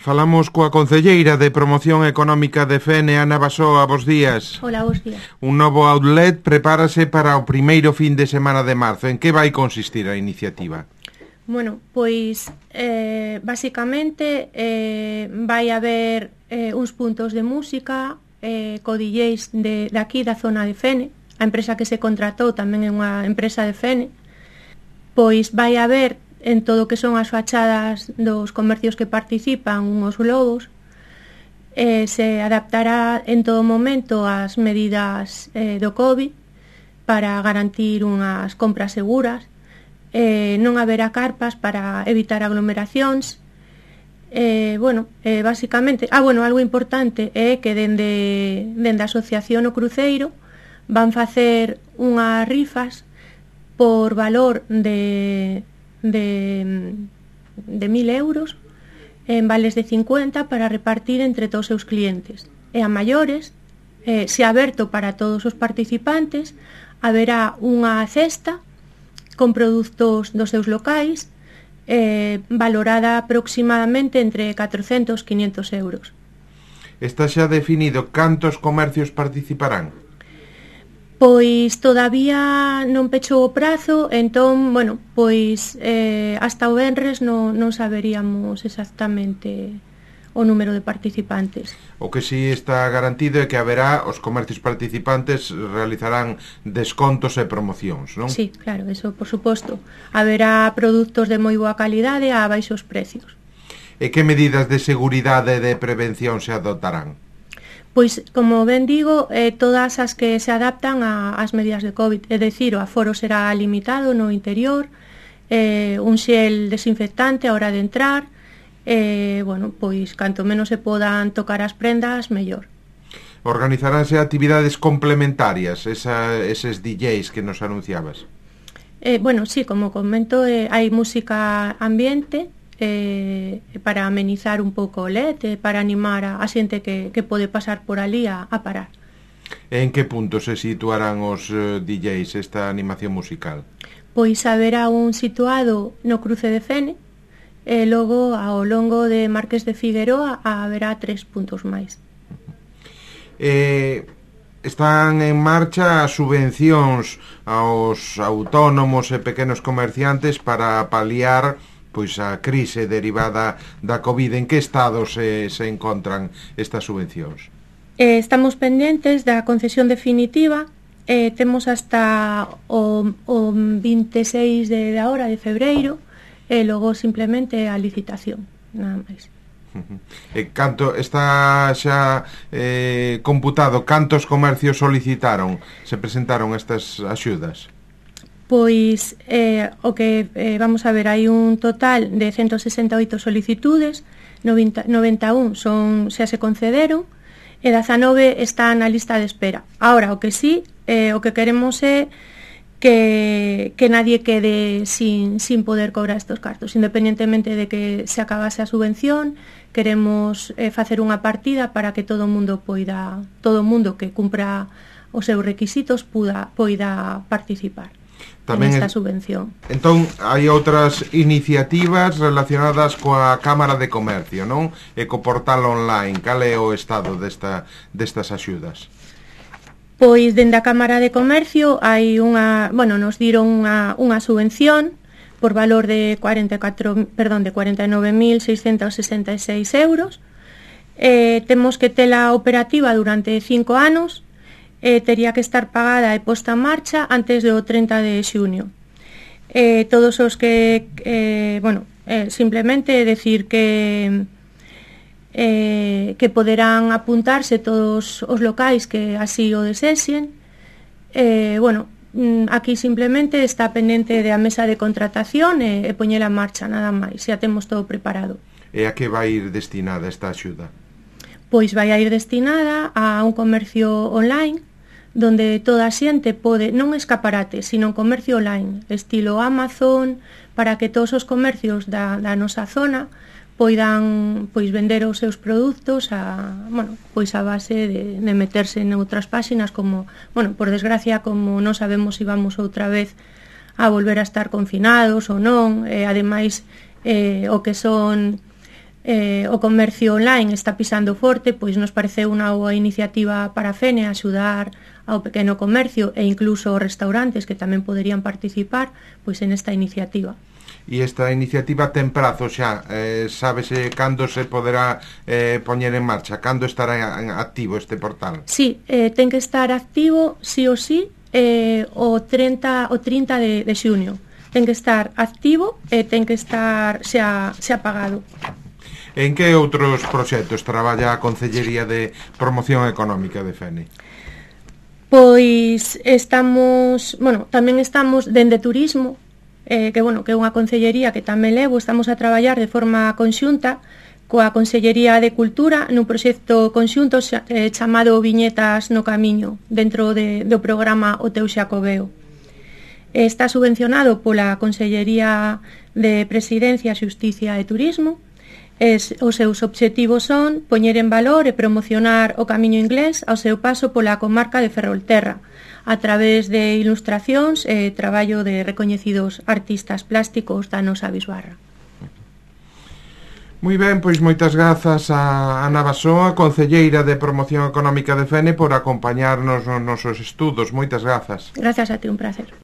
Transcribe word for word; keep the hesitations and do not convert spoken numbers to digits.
Falamos coa concelleira de Promoción Económica de Fene, Ana Basoa, bos días. Hola, bos días. Un novo outlet prepárase para o primeiro fin de semana de marzo. En que vai consistir a iniciativa? Bueno, pois, eh, basicamente, eh, vai haber eh, uns puntos de música eh, co D Js de, de aquí da zona de Fene. A empresa que se contratou tamén é unha empresa de Fene. Pois vai haber en todo o que son as fachadas dos comercios que participan unhos globos. Eh, se adaptará en todo momento ás medidas eh, do COVID para garantir unhas compras seguras. Eh, non haberá carpas para evitar aglomeracións. Eh, bueno, eh, basicamente, ah, bueno, algo importante é que dende, dende a Asociación O Cruceiro van facer unhas rifas por valor de de, de mil euros en vales de cincuenta para repartir entre todos os seus clientes. E a maiores, eh, se aberto para todos os participantes, haberá unha cesta con produtos dos seus locais eh, valorada aproximadamente entre catrocentos e quinhentos euros. Está xa definido cantos comercios participarán? Pois todavía non pechou o prazo, entón, bueno, pois eh, hasta o venres non, non saberíamos exactamente o número de participantes. O que si está garantido é que haberá, os comercios participantes realizarán descontos e promocións, non? Sí, claro, eso por suposto. Haberá produtos de moi boa calidade a baixos precios. E que medidas de seguridade e de prevención se adoptarán? Pois, como ben digo, eh, todas as que se adaptan ás medidas de COVID, é dicir, o aforo será limitado no interior, eh, un xel desinfectante a hora de entrar, eh, bueno, pois, canto menos se podan tocar as prendas, mellor. Organizaránse actividades complementarias, esa, eses D Js que nos anunciabas? Eh, bueno, sí, como comento, eh, hai música ambiente, Eh, para amenizar un pouco o L E D, eh, para animar a, a xente que, que pode pasar por ali a, a parar. En que punto se situarán os uh, D Js esta animación musical? Pois haberá un situado no cruce de Fene e logo ao longo de Marqués de Figueroa haberá tres puntos máis. Eh, están en marcha as subvencións aos autónomos e pequenos comerciantes para paliar pois a crise derivada da COVID. En que estado se, se encontran estas subvencións? Eh, estamos pendentes da concesión definitiva. Eh, temos hasta o, o veintiséis de, de ahora de febreiro e logo simplemente a licitación, nada máis. E canto está xa eh, computado cantos comercios solicitaron, se presentaron estas axudas? Pois eh, o que eh, vamos a ver, hai un total de ciento sesenta e oito solicitudes, noventa, noventa e un son, xa se concederon e dezanove están na lista de espera. Ahora, o que sí, eh, o que queremos é que, que nadie quede sin, sin poder cobrar estos cartos, independentemente de que se acabase a subvención. Queremos eh, facer unha partida para que todo o mundo poida, todo o mundo que cumpra os seus requisitos poida, poida participar tamén nesta subvención. Entón, hai outras iniciativas relacionadas coa Cámara de Comercio, non? E co portal online. Cal é o estado desta, destas axudas? Pois, dende a Cámara de Comercio hai unha, bueno, nos diron unha, unha subvención por valor de cuarenta e catro, perdón, de cuarenta e nove mil seiscentos sesenta e seis euros. Eh, temos que tela operativa durante cinco anos. Eh, tería que estar pagada e posta en marcha antes do trinta de xunio. Eh, todos os que, eh, bueno, eh, simplemente decir que eh, que poderán apuntarse todos os locais que así o desexen. Eh, bueno, aquí simplemente está pendente de a mesa de contratación e, e poñela en marcha, nada máis, xa temos todo preparado. E a que vai ir destinada esta axuda? Pois vai a ir destinada a un comercio online donde toda a xente pode, non escaparate, sino comercio online, estilo Amazon, para que todos os comercios da, da nosa zona poidan pois vender os seus produtos a, bueno, pois a base de, de meterse en outras páxinas como, bueno, por desgracia, como non sabemos se vamos outra vez a volver a estar confinados ou non, e ademais eh, o que son eh, o comercio online está pisando forte, pois nos pareceu unha boa iniciativa para a Fene axudar ao pequeno comercio e incluso aos restaurantes que tamén poderían participar pois en esta iniciativa. E esta iniciativa ten prazo xa, eh, sábese cando se poderá eh, poñer en marcha, cando estará activo este portal? Sí, eh, ten que estar activo sí o sí eh, o trinta de, de xunio. Ten que estar activo e ten que estar xa, xa pagado. En que outros proxectos traballa a Concellería de Promoción Económica de Fene? Pois estamos, bueno, tamén estamos dende turismo, eh, que, bueno, que é unha concellería que tamén levo, estamos a traballar de forma conxunta coa Consellería de Cultura nun proxecto conxunto eh, chamado Viñetas no Camiño, dentro de, do programa O Teu Xacobeo. Está subvencionado pola Consellería de Presidencia, Xusticia e Turismo. Es, os seus obxectivos son poñer en valor e promocionar o camiño inglés ao seu paso pola comarca de Ferrolterra, a través de ilustracións e traballo de recoñecidos artistas plásticos da nosa bisbarra. Moi ben, pois moitas grazas a Ana Basoa, Concelleira de Promoción Económica de Fene, por acompañarnos nos nosos estudos. Moitas grazas. Grazas a ti, un placer.